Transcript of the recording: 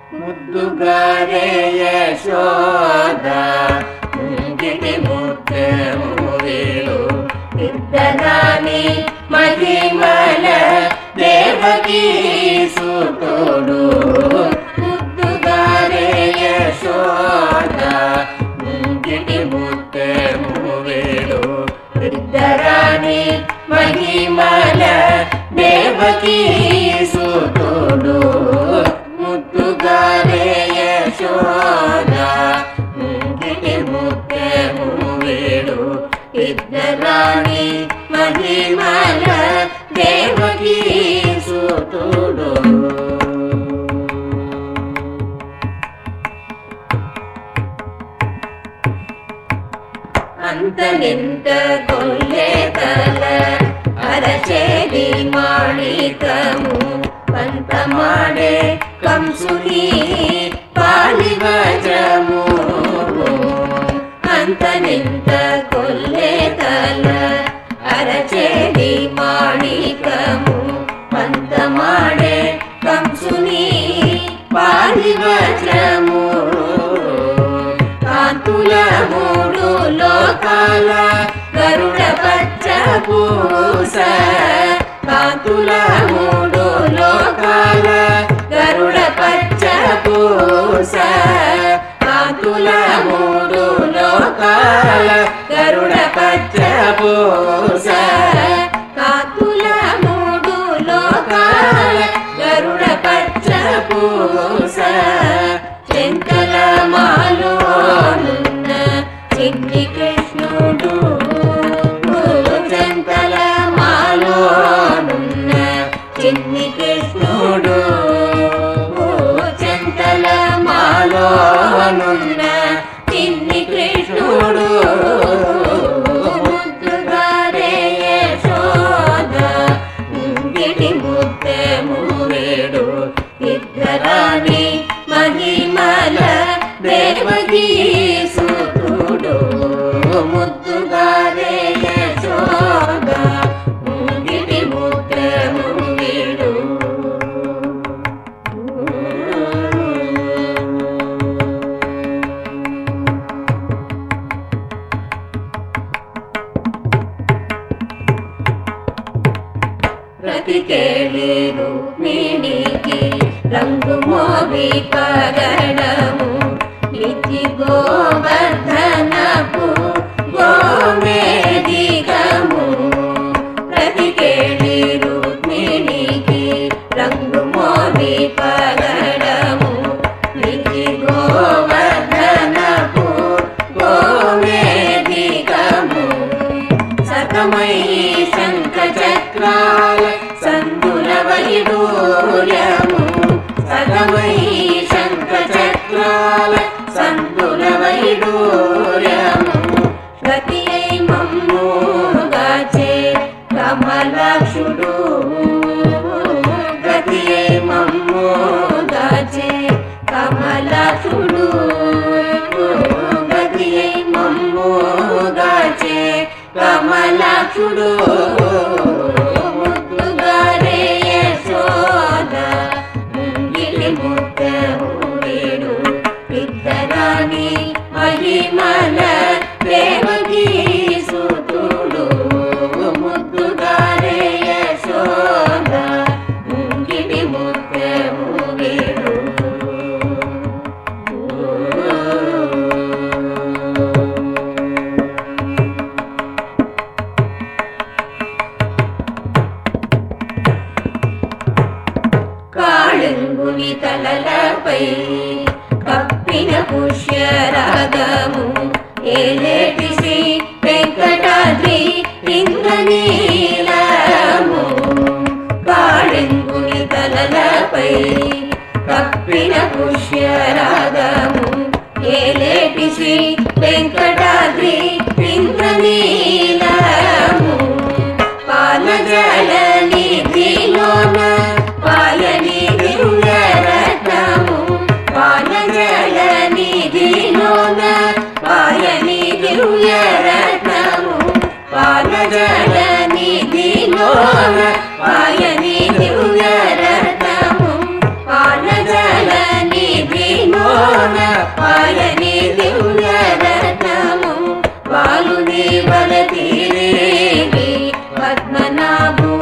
ముద్దుగారే యశోద ముంగిటి ముత్యము వీడు ఇద్దరాని మహిమల దేవకీ సుతుడు ముద్దుగారే యశోద ముంగిటి ముత్యము వీడు ఇద్దరాని మహిమల దేవకీ సుతుడు ముద్దుగారే యశోద ముంగిటి ముత్యము వీడు ఇద్దరాని మహిమల దేవకీ సుతుడు అంతనింత కొల్లేతల అరచేది మాణికము పంతమాడే కంసుని పాలివజము అంతనింత కొల్లేతల అరచేది మాణికము పంతమాడే కంసుని పాలివజము కాంతుల మూడు లోకాల గరుడ పచ్చ పూస కాంతుల మూడు లోకాల గరుడ పచ్చ పూస కాంతుల మూడు లోకాల గరుడ పచ్చ పూస కాంతుల మూడు లోకాల గరుడ పచ్చ పూస చెంతల మాలోనున్న చిన్ని కృష్ణుడు చెంతల మాలోనున్న చిన్ని కృష్ణుడు చెంతల మాలోనున్న చిన్ని కృష్ణుడు ముద్దుగారే యశోద ముంగిటి ముత్యము వీడు ఇద్దరాని మహిమల దేవకీ సుతుడు ముద్దుగారే యశోద ముంగిటి ముత్యము వీడు ప్రతికేళి రుక్మిణికి రంగు మోవి కరణము నిధి గోవర్ధనపు గోమేదికము ప్రతికేళి రుక్మిణికి రంగు మోవి కరణము నిధి గోవర్ధనపు గోమేదికము సతమై శంఖ చక్రాల సందుల వైడూర్యము సతమై శంఖ చక్రాల సందుల వైడూర్యము గతి అయి మమ్ము గాచే కమలాక్షుడు గతి అయి మమ్ము గాచే కమలాక్షుడు గతి అయి మమ్ము గాచే కమలాక్షుడు ముద్దుగారే యశోద ముంగిటి ముత్యము వీడు ఇద్దరాని మహిమల దేవకీ సుతుడు ముద్దుగారే యశోద ముంగిటి ముత్యము వీడు కాళంగుని తలలపై కప్పిన పుష్యరాగము ఏలేటి శ్రీ వెంకటాద్రి ఇంద్రనీలము కాళంగుని తలలపై కప్పిన పుష్యరాగము ఏలేటి శ్రీ వెంకటాద్రి ఇంద్రనీలము పాలజల నిధిలోన పాయని దివ్యరత్నము పాలజల నిధిలోన పాయని దివ్యరత్నము పాలజల నిధిలోన పాయని దివ్యరత్నము పాలజల నిధి నిధిలోన పాలని దివ్యరత్నము బాలుని బల తీరేవి పద్మనాభు